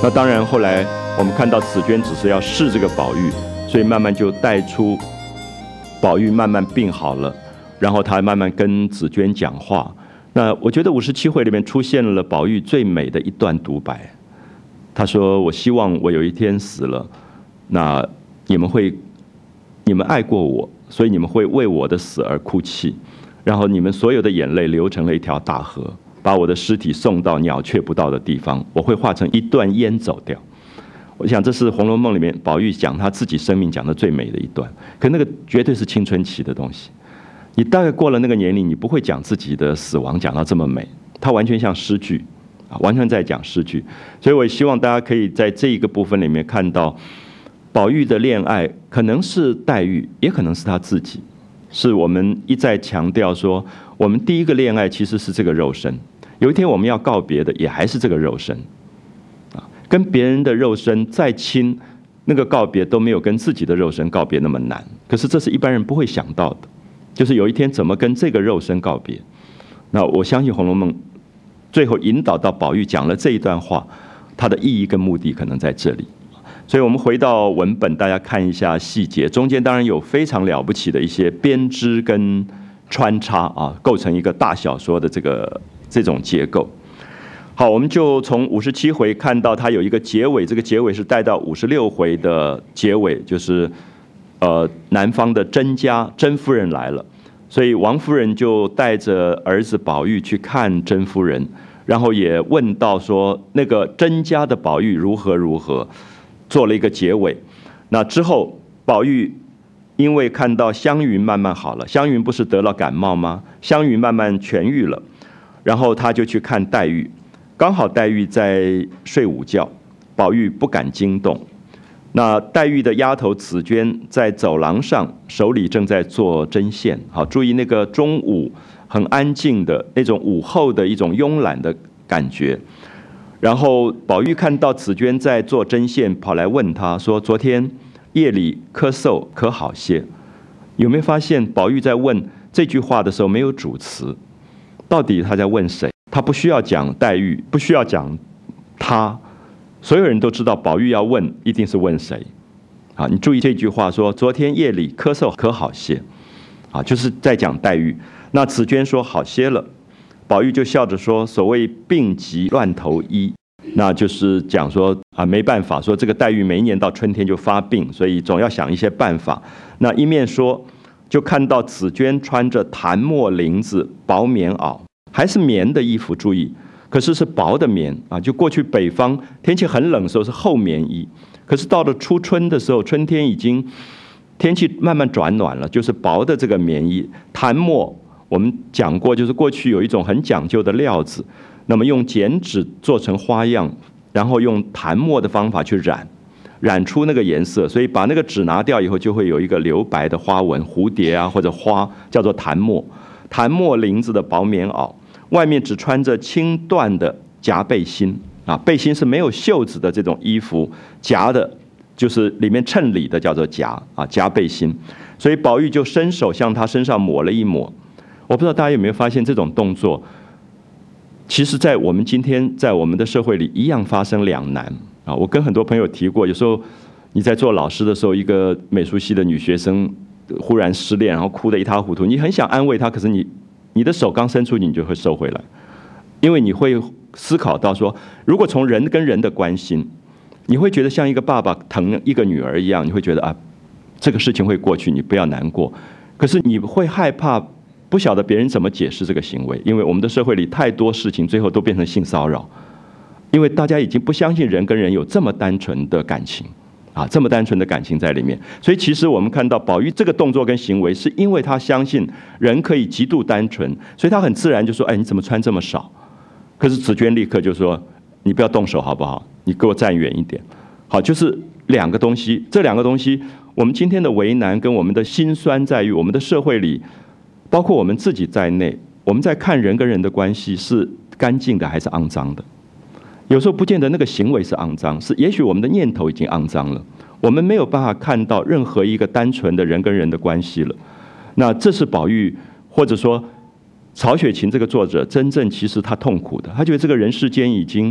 那当然后来我们看到紫娟只是要试这个宝玉，所以慢慢就带出宝玉慢慢病好了，然后他慢慢跟紫娟讲话。那我觉得57回里面出现了宝玉最美的一段独白，他说：“我希望我有一天死了，那你们爱过我，所以你们会为我的死而哭泣，然后你们所有的眼泪流成了一条大河，把我的尸体送到鸟雀不到的地方，我会化成一段烟走掉。”我想这是《红楼梦》里面宝玉讲他自己生命讲的最美的一段，可那个绝对是青春期的东西。你大概过了那个年龄，你不会讲自己的死亡讲到这么美，它完全像诗句啊，完全在讲诗句。所以我也希望大家可以在这一个部分里面看到，宝玉的恋爱可能是黛玉，也可能是他自己。是我们一再强调说，我们第一个恋爱其实是这个肉身，有一天我们要告别的也还是这个肉身啊，跟别人的肉身再亲，那个告别都没有跟自己的肉身告别那么难。可是这是一般人不会想到的，就是有一天怎么跟这个肉身告别。那我相信《红楼梦》最后引导到宝玉讲了这一段话，它的意义跟目的可能在这里。所以我们回到文本，大家看一下细节，中间当然有非常了不起的一些编织跟穿插啊，构成一个大小说的这种结构。好，我们就从57回看到它有一个结尾，这个结尾是带到56回的结尾，就是南方的甄家甄夫人来了，所以王夫人就带着儿子宝玉去看甄夫人，然后也问到说那个甄家的宝玉如何如何，做了一个结尾。那之后宝玉因为看到湘云慢慢好了，湘云不是得了感冒吗？湘云慢慢痊愈了，然后他就去看黛玉，刚好黛玉在睡午觉，宝玉不敢惊动。那黛玉的丫头紫娟在走廊上，手里正在做针线。好，注意那个中午很安静的那种午后的一种慵懒的感觉。然后宝玉看到紫娟在做针线，跑来问她说：“昨天夜里咳嗽可好些？”有没有发现宝玉在问这句话的时候没有主词？到底他在问谁？他不需要讲黛玉，不需要讲他。所有人都知道宝玉要问一定是问谁啊？你注意这句话说昨天夜里咳嗽可好些啊，就是在讲黛玉。那紫娟说好些了，宝玉就笑着说所谓病急乱投医，那就是讲说啊没办法，说这个黛玉每一年到春天就发病，所以总要想一些办法。那一面说就看到紫娟穿着檀墨绫子薄棉袄，还是棉的衣服，注意可是是薄的棉啊，就过去北方天气很冷的时候是厚棉衣，可是到了初春的时候，春天已经天气慢慢转暖了，就是薄的这个棉衣。檀墨我们讲过，就是过去有一种很讲究的料子，那么用剪纸做成花样，然后用檀墨的方法去染出那个颜色，所以把那个纸拿掉以后，就会有一个留白的花纹，蝴蝶啊或者花，叫做檀墨。檀墨绫子的薄棉袄，外面只穿着轻缎的夹背心啊，背心是没有袖子的这种衣服，夹的就是里面衬里的叫做夹啊，夹背心。所以宝玉就伸手向他身上抹了一抹。我不知道大家有没有发现这种动作，其实在我们今天在我们的社会里一样发生两难啊。我跟很多朋友提过，有时候你在做老师的时候，一个美术系的女学生忽然失恋，然后哭得一塌糊涂，你很想安慰她，可是你的手刚伸出去，你就会收回来，因为你会思考到说，如果从人跟人的关心，你会觉得像一个爸爸疼一个女儿一样，你会觉得啊，这个事情会过去，你不要难过。可是你会害怕，不晓得别人怎么解释这个行为，因为我们的社会里太多事情最后都变成性骚扰，因为大家已经不相信人跟人有这么单纯的感情。啊，这么单纯的感情在里面，所以其实我们看到宝玉这个动作跟行为，是因为他相信人可以极度单纯，所以他很自然就说：“哎，你怎么穿这么少？”可是紫娟立刻就说：“你不要动手好不好？你给我站远一点。”好，就是两个东西，这两个东西，我们今天的为难跟我们的辛酸在于，我们的社会里，包括我们自己在内，我们在看人跟人的关系是干净的还是肮脏的。有时候不见得那个行为是肮脏，是也许我们的念头已经肮脏了，我们没有办法看到任何一个单纯的人跟人的关系了。那这是宝玉或者说曹雪芹这个作者真正其实他痛苦的，他觉得这个人世间已经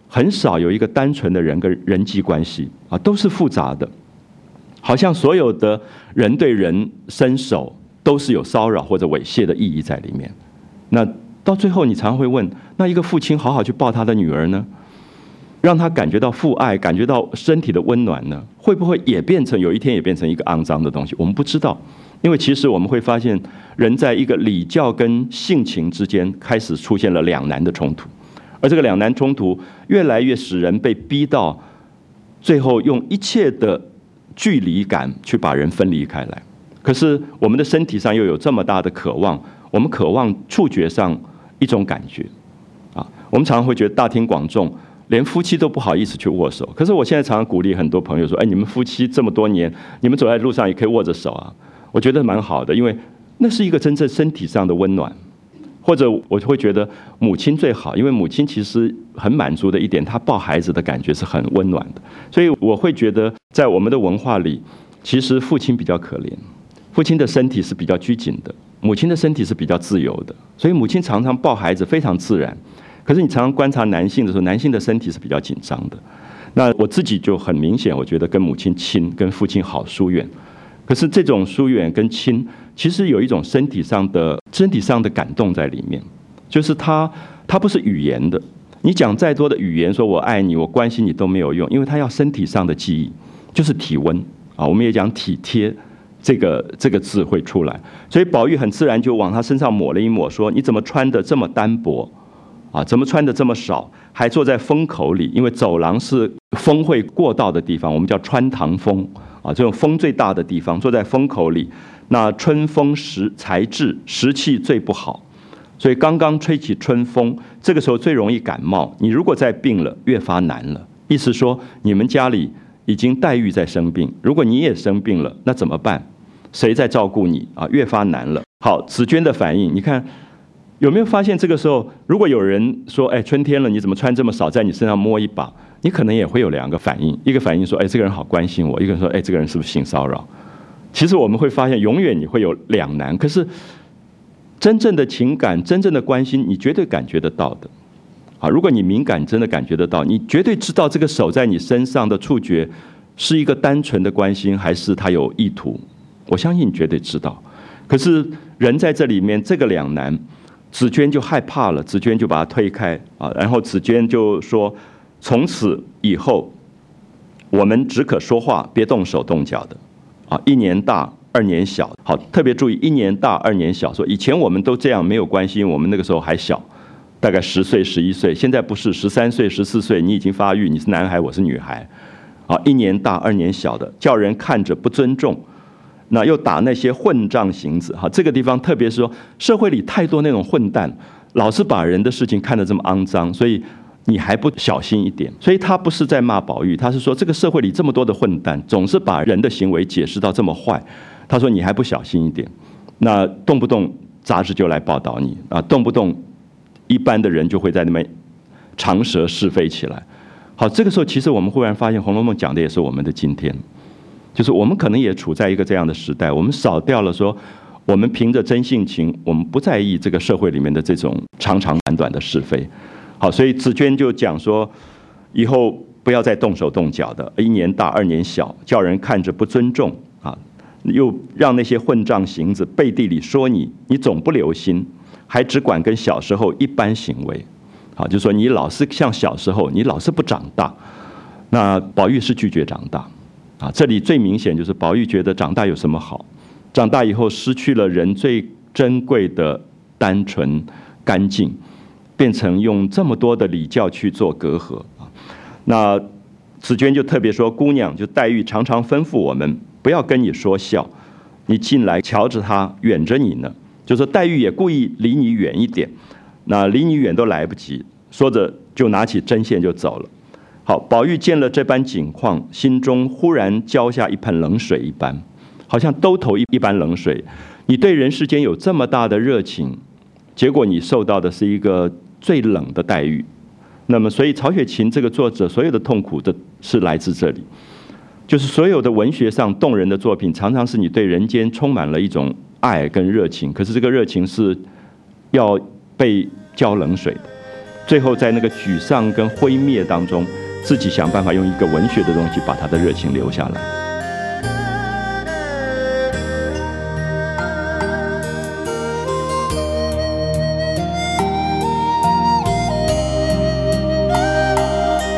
很少有一个单纯的人跟人际关系啊，都是复杂的，好像所有的人对人伸手都是有骚扰或者猥亵的意义在里面。那到最后，你常常会问：那一个父亲好好去抱他的女儿呢，让他感觉到父爱，感觉到身体的温暖呢，会不会也变成有一天也变成一个肮脏的东西？我们不知道，因为其实我们会发现，人在一个礼教跟性情之间开始出现了两难的冲突，而这个两难冲突越来越使人被逼到最后用一切的距离感去把人分离开来。可是我们的身体上又有这么大的渴望，我们渴望触觉上一种感觉啊，我们常常会觉得大庭广众，连夫妻都不好意思去握手。可是我现在常常鼓励很多朋友说：“哎，你们夫妻这么多年，你们走在路上也可以握着手啊。”我觉得蛮好的，因为那是一个真正身体上的温暖。或者我会觉得母亲最好，因为母亲其实很满足的一点，她抱孩子的感觉是很温暖的。所以我会觉得，在我们的文化里，其实父亲比较可怜，父亲的身体是比较拘谨的，母亲的身体是比较自由的。所以母亲常常抱孩子非常自然，可是你常常观察男性的时候，男性的身体是比较紧张的。那我自己就很明显，我觉得跟母亲亲，跟父亲好疏远。可是这种疏远跟亲，其实有一种身体上的感动在里面，就是它不是语言的。你讲再多的语言，说我爱你，我关心你都没有用，因为它要身体上的记忆，就是体温啊。我们也讲体贴，这个字会出来。所以宝玉很自然就往他身上抹了一抹，说你怎么穿得这么单薄啊？怎么穿得这么少？还坐在风口里，因为走廊是风会过道的地方，我们叫穿堂风。这种风最大的地方，坐在风口里，那春风才至，时气最不好，所以刚刚吹起春风，这个时候最容易感冒。你如果再病了，越发难了。意思说，你们家里已经黛玉在生病，如果你也生病了，那怎么办？谁在照顾你啊？越发难了。好，紫娟的反应，你看有没有发现，这个时候如果有人说：“哎，春天了，你怎么穿这么少？在你身上摸一把。”你可能也会有两个反应，一个反应说：“哎，这个人好关心我。”一个人说：“哎，这个人是不是性骚扰？”其实我们会发现，永远你会有两难。可是真正的情感、真正的关心，你绝对感觉得到的。啊，如果你敏感，真的感觉得到，你绝对知道这个手在你身上的触觉是一个单纯的关心，还是他有意图。我相信你绝对知道。可是人在这里面，这个两难，紫娟就害怕了，紫娟就把他推开啊，然后紫娟就说：“从此以后，我们只可说话，别动手动脚的，啊，1年大2年小。好，特别注意1年大2年小。说以前我们都这样没有关系，我们那个时候还小，大概10岁11岁，现在不是13岁14岁，你已经发育，你是男孩，我是女孩，啊，1年大2年小的，叫人看着不尊重。那又打那些混账行子。好，这个地方特别是说，社会里太多那种混蛋，老是把人的事情看得这么肮脏，所以你还不小心一点。所以他不是在骂宝玉，他是说这个社会里这么多的混蛋，总是把人的行为解释到这么坏。他说你还不小心一点，那动不动杂志就来报道你啊，动不动一般的人就会在那边长舌是非起来。好，这个时候其实我们忽然发现，《红楼梦》讲的也是我们的今天，就是我们可能也处在一个这样的时代，我们少掉了说，我们凭着真性情，我们不在意这个社会里面的这种长长短短的是非。好，所以紫娟就讲说，以后不要再动手动脚的，1年大2年小，叫人看着不尊重啊，又让那些混账行子背地里说你，你总不留心，还只管跟小时候一般行为。好，就是说你老是像小时候，你老是不长大。那宝玉是拒绝长大啊，这里最明显就是宝玉觉得长大有什么好？长大以后失去了人最珍贵的单纯干净，变成用这么多的礼教去做隔阂啊。那紫娟就特别说，姑娘就黛玉常常吩咐我们不要跟你说笑，你进来瞧着她远着你呢，就说黛玉也故意离你远一点，那离你远都来不及，说着就拿起针线就走了。好，宝玉见了这般景况，心中忽然浇下一盆冷水一般，好像兜头一般冷水。你对人世间有这么大的热情，结果你受到的是一个最冷的待遇。那么，所以曹雪芹这个作者所有的痛苦的是来自这里，就是所有的文学上动人的作品，常常是你对人间充满了一种爱跟热情，可是这个热情是要被浇冷水的。 最后在那个沮丧跟灰灭当中，自己想办法用一个文学的东西把他的热情留下来。